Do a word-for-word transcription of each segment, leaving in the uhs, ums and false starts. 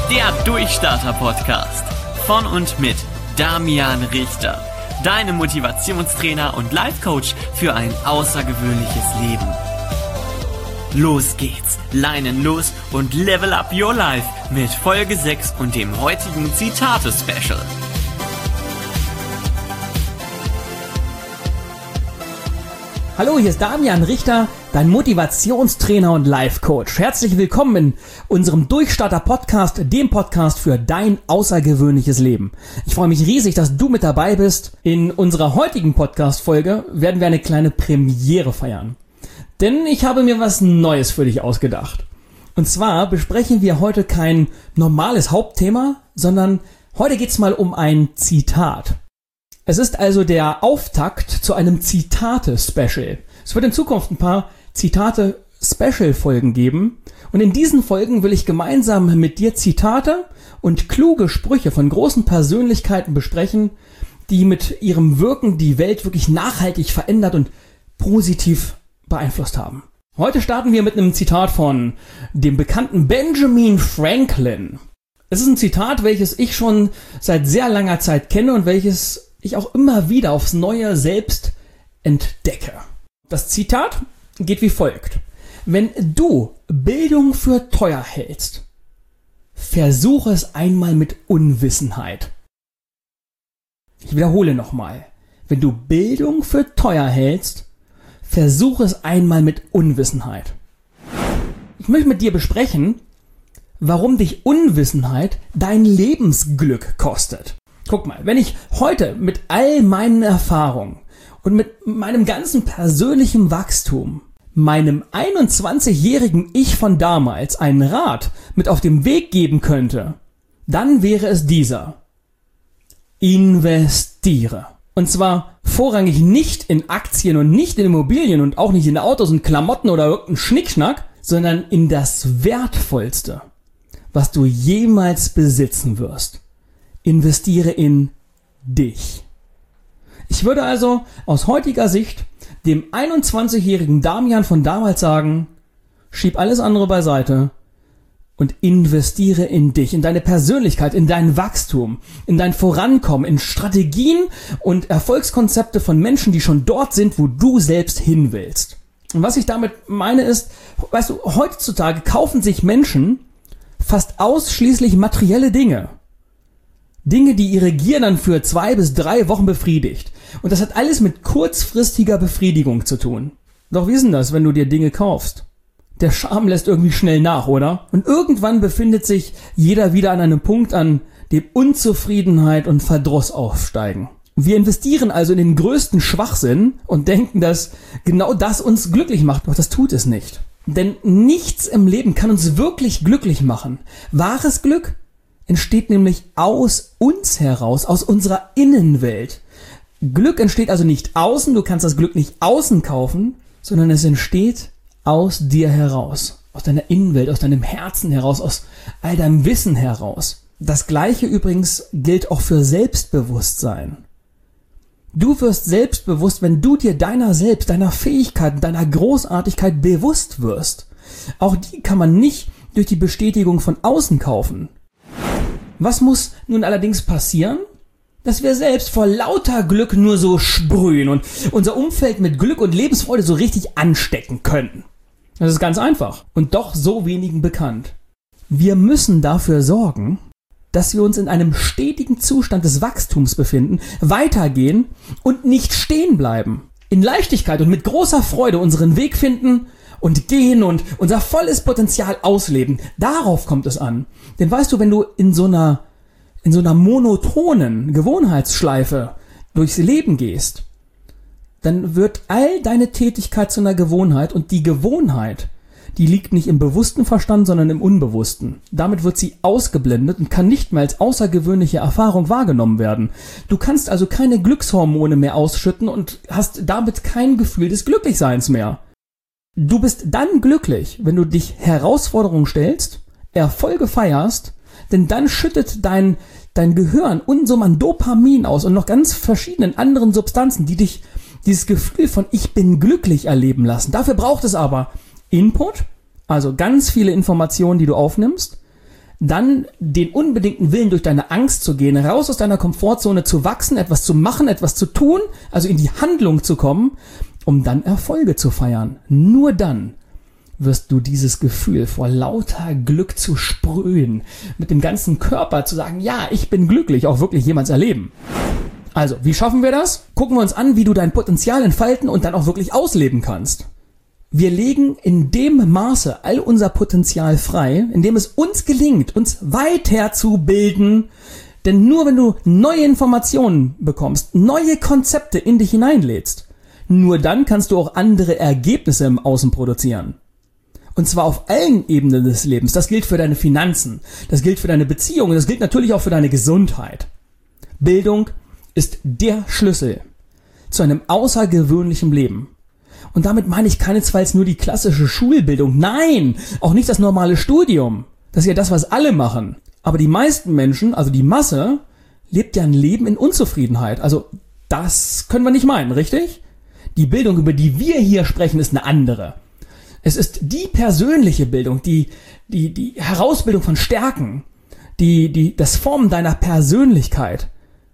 der Durchstarter-Podcast von und mit Damian Richter, deinem Motivationstrainer und Life-Coach für ein außergewöhnliches Leben. Los geht's, Leinen los und level up your life mit Folge sechs und dem heutigen Zitate-Special. Hallo, hier ist Damian Richter, dein Motivationstrainer und Life-Coach. Herzlich willkommen in unserem Durchstarter-Podcast, dem Podcast für dein außergewöhnliches Leben. Ich freue mich riesig, dass du mit dabei bist. In unserer heutigen Podcast-Folge werden wir eine kleine Premiere feiern. Denn ich habe mir was Neues für dich ausgedacht. Und zwar besprechen wir heute kein normales Hauptthema, sondern heute geht's mal um ein Zitat. Es ist also der Auftakt zu einem Zitate-Special. Es wird in Zukunft ein paar Zitate-Special-Folgen geben. Und in diesen Folgen will ich gemeinsam mit dir Zitate und kluge Sprüche von großen Persönlichkeiten besprechen, die mit ihrem Wirken die Welt wirklich nachhaltig verändert und positiv beeinflusst haben. Heute starten wir mit einem Zitat von dem bekannten Benjamin Franklin. Es ist ein Zitat, welches ich schon seit sehr langer Zeit kenne und welches ich auch immer wieder aufs Neue selbst entdecke. Das Zitat geht wie folgt. Wenn du Bildung für teuer hältst, versuche es einmal mit Unwissenheit. Ich wiederhole nochmal. Wenn du Bildung für teuer hältst, versuche es einmal mit Unwissenheit. Ich möchte mit dir besprechen, warum dich Unwissenheit dein Lebensglück kostet. Guck mal, wenn ich heute mit all meinen Erfahrungen und mit meinem ganzen persönlichen Wachstum meinem einundzwanzigjährigen Ich von damals einen Rat mit auf den Weg geben könnte, dann wäre es dieser. Investiere. Und zwar vorrangig nicht in Aktien und nicht in Immobilien und auch nicht in Autos und Klamotten oder irgendeinen Schnickschnack, sondern in das Wertvollste, was du jemals besitzen wirst. Investiere in dich. Ich würde also aus heutiger Sicht dem einundzwanzigjährigen Damian von damals sagen, schieb alles andere beiseite und investiere in dich, in deine Persönlichkeit, in dein Wachstum, in dein Vorankommen, in Strategien und Erfolgskonzepte von Menschen, die schon dort sind, wo du selbst hin willst. Und was ich damit meine ist, weißt du, heutzutage kaufen sich Menschen fast ausschließlich materielle Dinge. Dinge, die ihre Gier dann für zwei bis drei Wochen befriedigt. Und das hat alles mit kurzfristiger Befriedigung zu tun. Doch wie ist denn das, wenn du dir Dinge kaufst? Der Charme lässt irgendwie schnell nach, oder? Und irgendwann befindet sich jeder wieder an einem Punkt, an dem Unzufriedenheit und Verdruss aufsteigen. Wir investieren also in den größten Schwachsinn und denken, dass genau das uns glücklich macht. Doch das tut es nicht. Denn nichts im Leben kann uns wirklich glücklich machen. Wahres Glück entsteht nämlich aus uns heraus, aus unserer Innenwelt. Glück entsteht also nicht außen, du kannst das Glück nicht außen kaufen, sondern es entsteht aus dir heraus, aus deiner Innenwelt, aus deinem Herzen heraus, aus all deinem Wissen heraus. Das Gleiche übrigens gilt auch für Selbstbewusstsein. Du wirst selbstbewusst, wenn du dir deiner selbst, deiner Fähigkeiten, deiner Großartigkeit bewusst wirst. Auch die kann man nicht durch die Bestätigung von außen kaufen. Was muss nun allerdings passieren? Dass wir selbst vor lauter Glück nur so sprühen und unser Umfeld mit Glück und Lebensfreude so richtig anstecken können. Das ist ganz einfach und doch so wenigen bekannt. Wir müssen dafür sorgen, dass wir uns in einem stetigen Zustand des Wachstums befinden, weitergehen und nicht stehen bleiben. In Leichtigkeit und mit großer Freude unseren Weg finden und gehen und unser volles Potenzial ausleben. Darauf kommt es an. Denn weißt du, wenn du in so einer, in so einer monotonen Gewohnheitsschleife durchs Leben gehst, dann wird all deine Tätigkeit zu einer Gewohnheit und die Gewohnheit, die liegt nicht im bewussten Verstand, sondern im Unbewussten. Damit wird sie ausgeblendet und kann nicht mehr als außergewöhnliche Erfahrung wahrgenommen werden. Du kannst also keine Glückshormone mehr ausschütten und hast damit kein Gefühl des Glücklichseins mehr. Du bist dann glücklich, wenn du dich Herausforderungen stellst, Erfolge feierst, denn dann schüttet dein, dein Gehirn Unsummen an Dopamin aus und noch ganz verschiedenen anderen Substanzen, die dich dieses Gefühl von ich bin glücklich erleben lassen. Dafür braucht es aber Input, also ganz viele Informationen, die du aufnimmst, dann den unbedingten Willen, durch deine Angst zu gehen, raus aus deiner Komfortzone zu wachsen, etwas zu machen, etwas zu tun, also in die Handlung zu kommen, um dann Erfolge zu feiern. Nur dann wirst du dieses Gefühl vor lauter Glück zu sprühen, mit dem ganzen Körper zu sagen, ja, ich bin glücklich, auch wirklich jemals erleben. Also, wie schaffen wir das? Gucken wir uns an, wie du dein Potenzial entfalten und dann auch wirklich ausleben kannst. Wir legen in dem Maße all unser Potenzial frei, indem es uns gelingt, uns weiterzubilden. Denn nur wenn du neue Informationen bekommst, neue Konzepte in dich hineinlädst, nur dann kannst du auch andere Ergebnisse im Außen produzieren. Und zwar auf allen Ebenen des Lebens. Das gilt für deine Finanzen, das gilt für deine Beziehungen, das gilt natürlich auch für deine Gesundheit. Bildung ist der Schlüssel zu einem außergewöhnlichen Leben. Und damit meine ich keinesfalls nur die klassische Schulbildung. Nein, auch nicht das normale Studium. Das ist ja das, was alle machen. Aber die meisten Menschen, also die Masse, lebt ja ein Leben in Unzufriedenheit. Also das können wir nicht meinen, richtig? Die Bildung, über die wir hier sprechen, ist eine andere. Es ist die persönliche Bildung, die, die, die Herausbildung von Stärken, die, die, das Formen deiner Persönlichkeit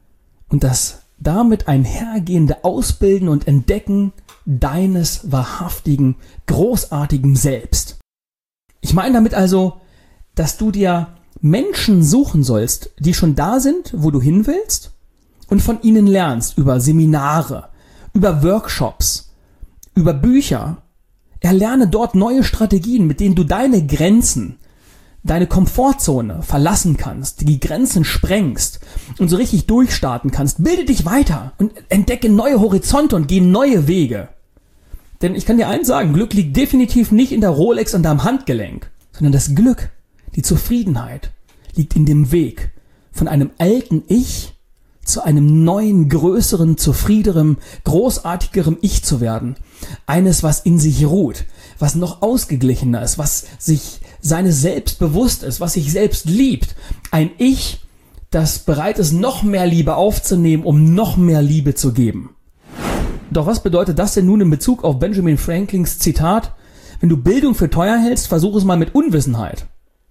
und das damit einhergehende Ausbilden und Entdecken deines wahrhaftigen, großartigen Selbst. Ich meine damit also, dass du dir Menschen suchen sollst, die schon da sind, wo du hin willst, und von ihnen lernst über Seminare, über Workshops, über Bücher. Erlerne dort neue Strategien, mit denen du deine Grenzen, deine Komfortzone verlassen kannst, die Grenzen sprengst und so richtig durchstarten kannst. Bilde dich weiter und entdecke neue Horizonte und geh neue Wege. Denn ich kann dir eins sagen, Glück liegt definitiv nicht in der Rolex an deinem Handgelenk, sondern das Glück, die Zufriedenheit liegt in dem Weg von einem alten Ich zu einem neuen, größeren, zufriedenerem, großartigerem Ich zu werden. Eines, was in sich ruht, was noch ausgeglichener ist, was sich seines Selbst bewusst ist, was sich selbst liebt. Ein Ich, das bereit ist, noch mehr Liebe aufzunehmen, um noch mehr Liebe zu geben. Doch was bedeutet das denn nun in Bezug auf Benjamin Franklins Zitat? Wenn du Bildung für teuer hältst, versuch es mal mit Unwissenheit.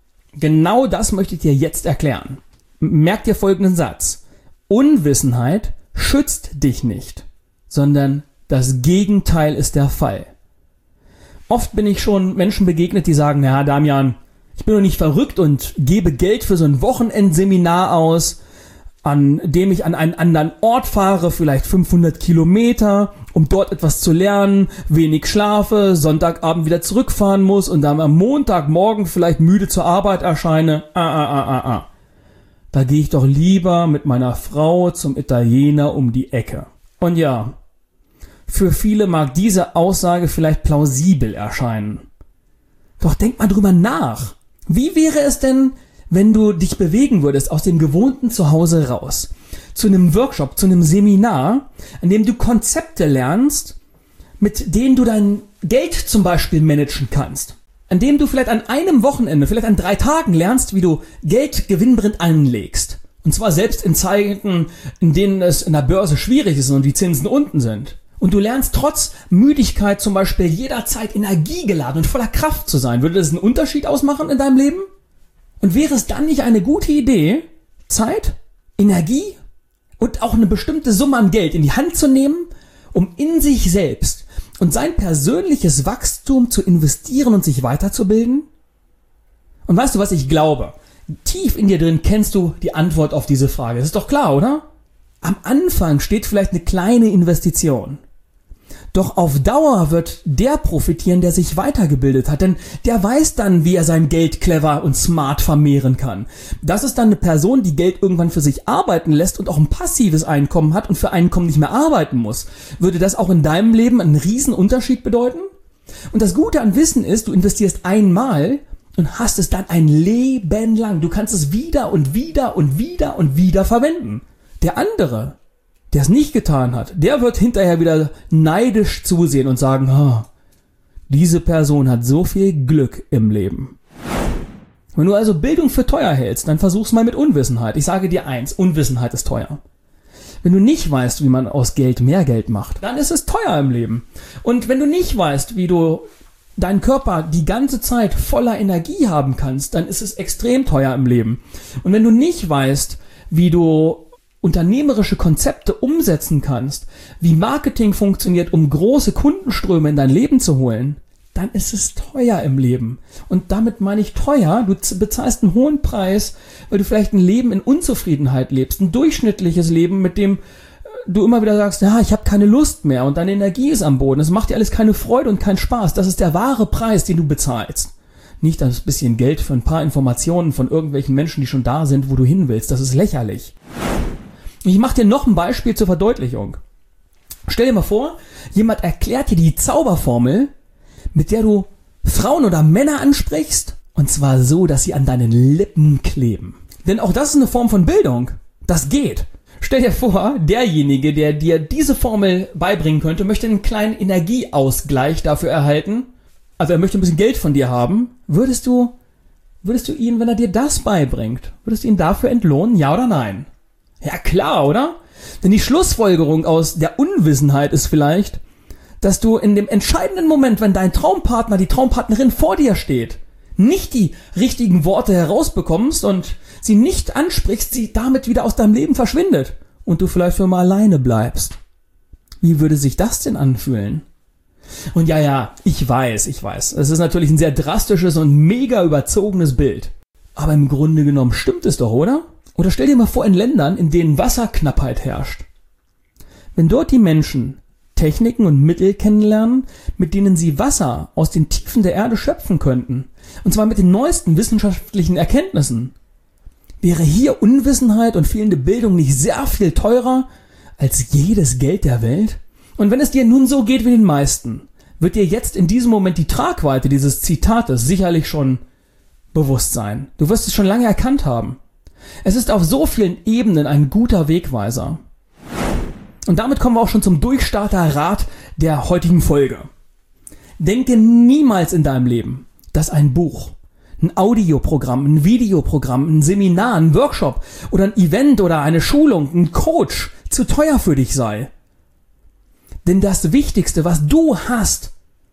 Genau das möchte ich dir jetzt erklären. Merk dir folgenden Satz. Unwissenheit schützt dich nicht, sondern das Gegenteil ist der Fall. Oft bin ich schon Menschen begegnet, die sagen, ja, Damian, ich bin doch nicht verrückt und gebe Geld für so ein Wochenendseminar aus, an dem ich an einen anderen Ort fahre, vielleicht fünfhundert Kilometer, um dort etwas zu lernen, wenig schlafe, Sonntagabend wieder zurückfahren muss und dann am Montagmorgen vielleicht müde zur Arbeit erscheine. Ah, ah, ah, ah, ah. Da gehe ich doch lieber mit meiner Frau zum Italiener um die Ecke. Und ja, für viele mag diese Aussage vielleicht plausibel erscheinen. Doch denk mal drüber nach. Wie wäre es denn, wenn du dich bewegen würdest aus dem gewohnten Zuhause raus, zu einem Workshop, zu einem Seminar, an dem du Konzepte lernst, mit denen du dein Geld zum Beispiel managen kannst, an dem du vielleicht an einem Wochenende, vielleicht an drei Tagen lernst, wie du Geld gewinnbringend anlegst. Und zwar selbst in Zeiten, in denen es in der Börse schwierig ist und die Zinsen unten sind. Und du lernst trotz Müdigkeit zum Beispiel jederzeit energiegeladen und voller Kraft zu sein. Würde das einen Unterschied ausmachen in deinem Leben? Und wäre es dann nicht eine gute Idee, Zeit, Energie und auch eine bestimmte Summe an Geld in die Hand zu nehmen, um in sich selbst und sein persönliches Wachstum zu investieren und sich weiterzubilden? Und weißt du, was ich glaube? Tief in dir drin kennst du die Antwort auf diese Frage. Das ist doch klar, oder? Am Anfang steht vielleicht eine kleine Investition. Doch auf Dauer wird der profitieren, der sich weitergebildet hat, denn der weiß dann, wie er sein Geld clever und smart vermehren kann. Das ist dann eine Person, die Geld irgendwann für sich arbeiten lässt und auch ein passives Einkommen hat und für Einkommen nicht mehr arbeiten muss. Würde das auch in deinem Leben einen riesen Unterschied bedeuten? Und das Gute an Wissen ist, du investierst einmal und hast es dann ein Leben lang. Du kannst es wieder und wieder und wieder und wieder verwenden. Der andere, der es nicht getan hat, der wird hinterher wieder neidisch zusehen und sagen, oh, diese Person hat so viel Glück im Leben. Wenn du also Bildung für teuer hältst, dann versuch's mal mit Unwissenheit. Ich sage dir eins, Unwissenheit ist teuer. Wenn du nicht weißt, wie man aus Geld mehr Geld macht, dann ist es teuer im Leben. Und wenn du nicht weißt, wie du deinen Körper die ganze Zeit voller Energie haben kannst, dann ist es extrem teuer im Leben. Und wenn du nicht weißt, wie du unternehmerische Konzepte umsetzen kannst, wie Marketing funktioniert, um große Kundenströme in dein Leben zu holen, dann ist es teuer im Leben. Und damit meine ich teuer, du bezahlst einen hohen Preis, weil du vielleicht ein Leben in Unzufriedenheit lebst, ein durchschnittliches Leben, mit dem du immer wieder sagst, ja, ich habe keine Lust mehr und deine Energie ist am Boden. Es macht dir alles keine Freude und keinen Spaß. Das ist der wahre Preis, den du bezahlst. Nicht das bisschen Geld für ein paar Informationen von irgendwelchen Menschen, die schon da sind, wo du hin willst. Das ist lächerlich. Ich mache dir noch ein Beispiel zur Verdeutlichung. Stell dir mal vor, jemand erklärt dir die Zauberformel, mit der du Frauen oder Männer ansprichst, und zwar so, dass sie an deinen Lippen kleben. Denn auch das ist eine Form von Bildung. Das geht. Stell dir vor, derjenige, der dir diese Formel beibringen könnte, möchte einen kleinen Energieausgleich dafür erhalten. Also er möchte ein bisschen Geld von dir haben. Würdest du, würdest du ihn, wenn er dir das beibringt, würdest du ihn dafür entlohnen, ja oder nein? Ja klar, oder? Denn die Schlussfolgerung aus der Unwissenheit ist vielleicht, dass du in dem entscheidenden Moment, wenn dein Traumpartner, die Traumpartnerin vor dir steht, nicht die richtigen Worte herausbekommst und sie nicht ansprichst, sie damit wieder aus deinem Leben verschwindet und du vielleicht für mal alleine bleibst. Wie würde sich das denn anfühlen? Und ja, ja, ich weiß, ich weiß, es ist natürlich ein sehr drastisches und mega überzogenes Bild. Aber im Grunde genommen stimmt es doch, oder? Oder stell dir mal vor, in Ländern, in denen Wasserknappheit herrscht. Wenn dort die Menschen Techniken und Mittel kennenlernen, mit denen sie Wasser aus den Tiefen der Erde schöpfen könnten, und zwar mit den neuesten wissenschaftlichen Erkenntnissen, wäre hier Unwissenheit und fehlende Bildung nicht sehr viel teurer als jedes Geld der Welt? Und wenn es dir nun so geht wie den meisten, wird dir jetzt in diesem Moment die Tragweite dieses Zitates sicherlich schon bewusst sein. Du wirst es schon lange erkannt haben. Es ist auf so vielen Ebenen ein guter Wegweiser. Und damit kommen wir auch schon zum Durchstarter-Rat der heutigen Folge. Denke niemals in deinem Leben, dass ein Buch, ein Audioprogramm, ein Videoprogramm, ein Seminar, ein Workshop oder ein Event oder eine Schulung, ein Coach zu teuer für dich sei. Denn das Wichtigste, was du hast,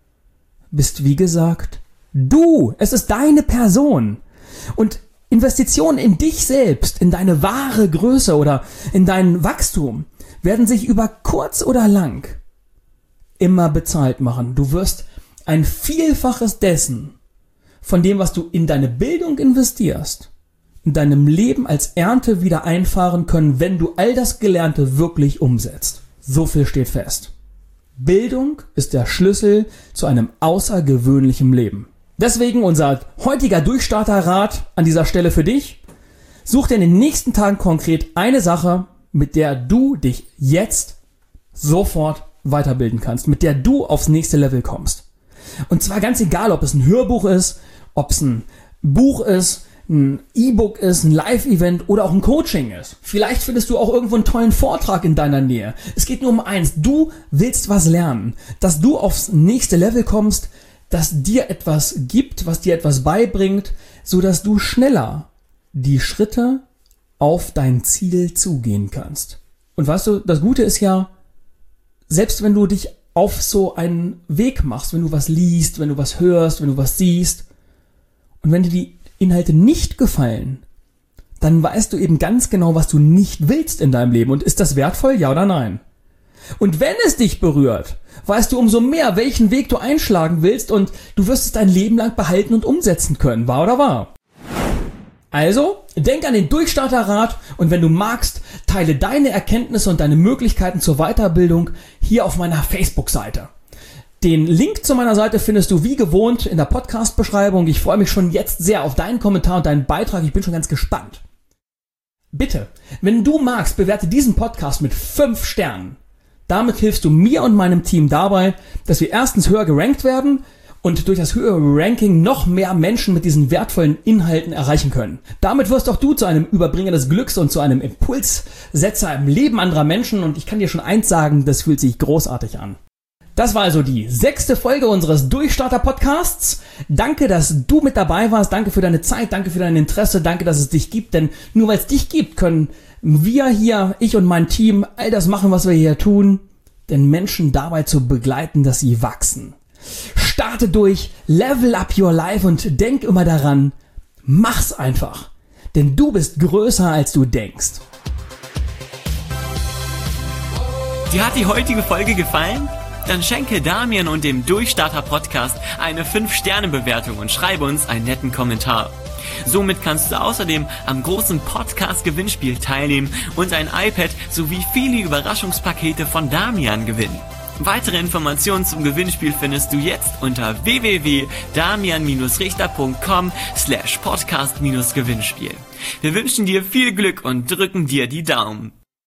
bist wie gesagt du. Es ist deine Person. Und Investitionen in dich selbst, in deine wahre Größe oder in dein Wachstum werden sich über kurz oder lang immer bezahlt machen. Du wirst ein Vielfaches dessen, von dem, was du in deine Bildung investierst, in deinem Leben als Ernte wieder einfahren können, wenn du all das Gelernte wirklich umsetzt. So viel steht fest. Bildung ist der Schlüssel zu einem außergewöhnlichen Leben. Deswegen unser heutiger Durchstarterrat an dieser Stelle für dich. Such dir in den nächsten Tagen konkret eine Sache, mit der du dich jetzt sofort weiterbilden kannst, mit der du aufs nächste Level kommst. Und zwar ganz egal, ob es ein Hörbuch ist, ob es ein Buch ist, ein E-Book ist, ein Live-Event oder auch ein Coaching ist. Vielleicht findest du auch irgendwo einen tollen Vortrag in deiner Nähe. Es geht nur um eins. Du willst was lernen, dass du aufs nächste Level kommst, dass dir etwas gibt, was dir etwas beibringt, so dass du schneller die Schritte auf dein Ziel zugehen kannst. Und weißt du, das Gute ist ja, selbst wenn du dich auf so einen Weg machst, wenn du was liest, wenn du was hörst, wenn du was siehst und wenn dir die Inhalte nicht gefallen, dann weißt du eben ganz genau, was du nicht willst in deinem Leben. Und ist das wertvoll, ja oder nein? Und wenn es dich berührt, weißt du umso mehr, welchen Weg du einschlagen willst und du wirst es dein Leben lang behalten und umsetzen können, wahr oder wahr? Also, denk an den Durchstarterrat und wenn du magst, teile deine Erkenntnisse und deine Möglichkeiten zur Weiterbildung hier auf meiner Facebook-Seite. Den Link zu meiner Seite findest du wie gewohnt in der Podcast-Beschreibung. Ich freue mich schon jetzt sehr auf deinen Kommentar und deinen Beitrag. Ich bin schon ganz gespannt. Bitte, wenn du magst, bewerte diesen Podcast mit fünf Sternen. Damit hilfst du mir und meinem Team dabei, dass wir erstens höher gerankt werden und durch das höhere Ranking noch mehr Menschen mit diesen wertvollen Inhalten erreichen können. Damit wirst auch du zu einem Überbringer des Glücks und zu einem Impulssetzer im Leben anderer Menschen und ich kann dir schon eins sagen, das fühlt sich großartig an. Das war also die sechste Folge unseres Durchstarter-Podcasts. Danke, dass du mit dabei warst. Danke für deine Zeit, danke für dein Interesse, danke, dass es dich gibt. Denn nur weil es dich gibt, können wir hier, ich und mein Team, all das machen, was wir hier tun, den Menschen dabei zu begleiten, dass sie wachsen. starte durch, level up your life und denk immer daran, mach's einfach. Denn du bist größer, als du denkst. Dir hat die heutige Folge gefallen? Dann schenke Damian und dem Durchstarter-Podcast eine fünf Sterne Bewertung und schreibe uns einen netten Kommentar. Somit kannst du außerdem am großen Podcast-Gewinnspiel teilnehmen und ein iPad sowie viele Überraschungspakete von Damian gewinnen. Weitere Informationen zum Gewinnspiel findest du jetzt unter w w w punkt damian richter punkt com slash podcast Gewinnspiel. Wir wünschen dir viel Glück und drücken dir die Daumen.